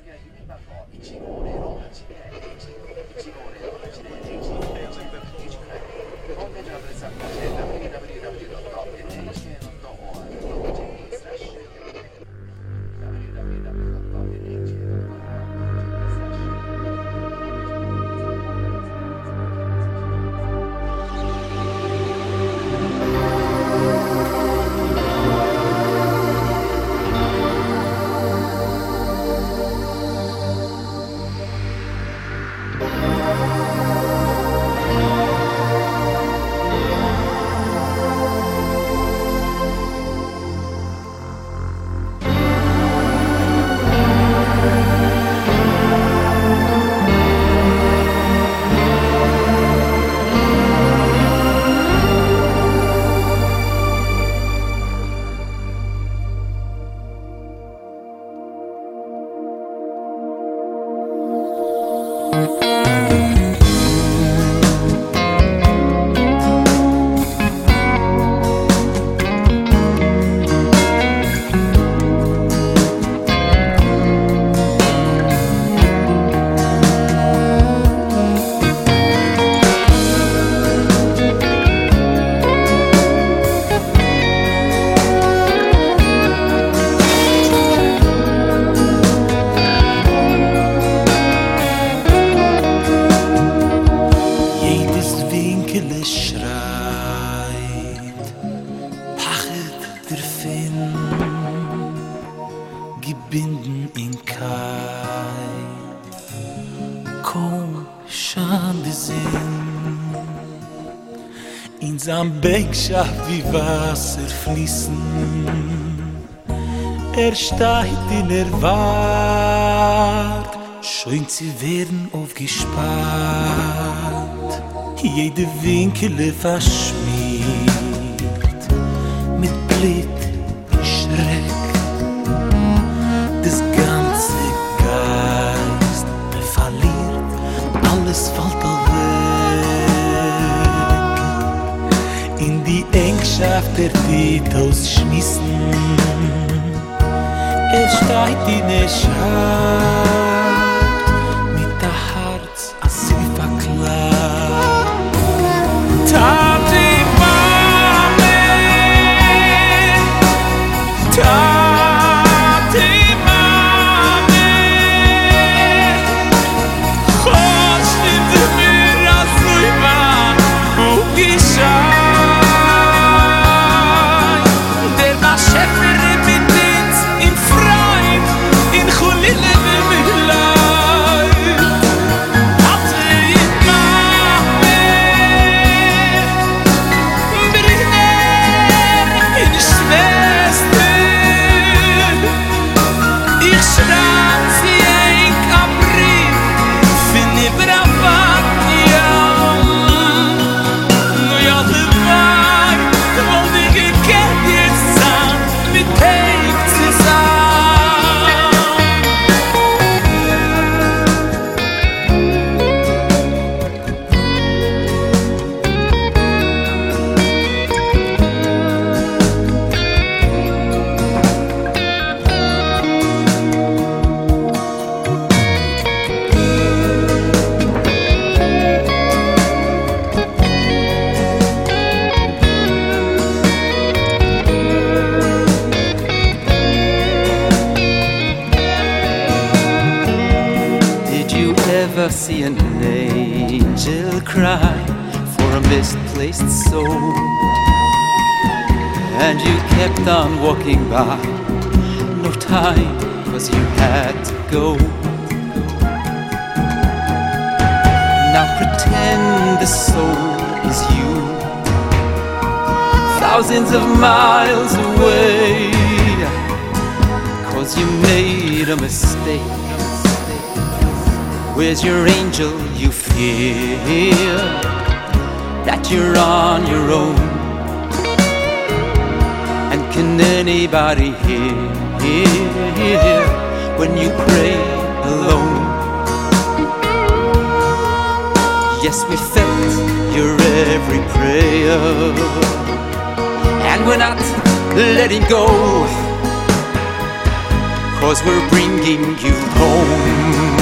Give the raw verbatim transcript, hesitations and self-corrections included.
Begschaft wie Wasser fließen, er steigt in der Wart, schön zu werden aufgespart, jede Winkele verschmiert, mit Blit, Schreck, das ganze Geist verliert, alles fällt auf. In die Engschaft der Titos schmissen, er steigt in der Schacht, mit der Herz als sie verklagt. Tati Mame, Tati Mame, Chosh nimmt mir als Rüber und geschah. See an angel cry for a misplaced soul, and you kept on walking by, no time, cause you had to go. Now pretend the soul is you, thousands of miles away, cause you made a mistake. Where's your angel? You feel that you're on your own. And can anybody hear, hear when you pray alone? Yes, we felt your every prayer, and we're not letting go, 'cause we're bringing you home.